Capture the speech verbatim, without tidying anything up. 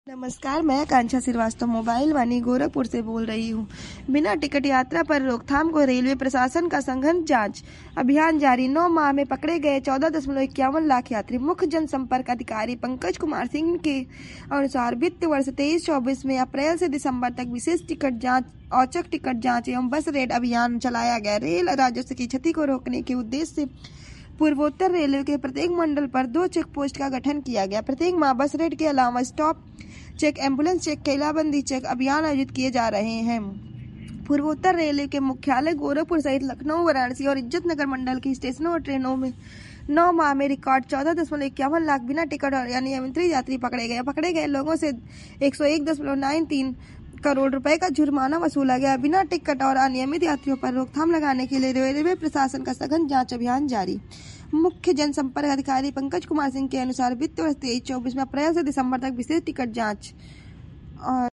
नमस्कार, मैं आकांक्षा श्रीवास्तव मोबाइल वानी गोरखपुर से बोल रही हूँ। बिना टिकट यात्रा पर रोकथाम को रेलवे प्रशासन का सघन जांच अभियान जारी। नौ माह में पकड़े गए चौदह दशमलव इक्यावन लाख यात्री। मुख्य जनसंपर्क अधिकारी पंकज कुमार सिंह के अनुसार वित्त वर्ष तेईस चौबीस में अप्रैल से दिसंबर तक विशेष टिकट जाँच, औचक टिकट जाँच एवं बस रेट अभियान चलाया गया। रेल राजस्व की क्षति को रोकने के उद्देश्य से पूर्वोत्तर रेलवे के प्रत्येक मंडल पर दो चेक पोस्ट का गठन किया गया। प्रत्येक माह बस रेट के अलावा स्टॉप चेक, एम्बुलेंस चेक, कैलाबंदी चेक अभियान आयोजित किए जा रहे हैं। पूर्वोत्तर रेलवे के मुख्यालय गोरखपुर सहित लखनऊ, वाराणसी और इज्जत नगर मंडल की स्टेशनों और ट्रेनों में नौ माह में रिकॉर्ड चौदह दशमलव इक्यावन लाख बिना टिकट और अनियमित यात्री पकड़े गए। पकड़े गए लोगों से एक सौ एक दशमलव नौ तीन करोड़ रुपए का जुर्माना वसूला गया। बिना टिकट और अनियमित यात्रियों पर रोकथाम लगाने के लिए रेलवे प्रशासन का सघन जांच अभियान जारी। मुख्य जनसंपर्क अधिकारी पंकज कुमार सिंह के अनुसार वित्त वर्ष तेईस चौबीस में अप्रैल से दिसंबर तक विशेष टिकट जांच और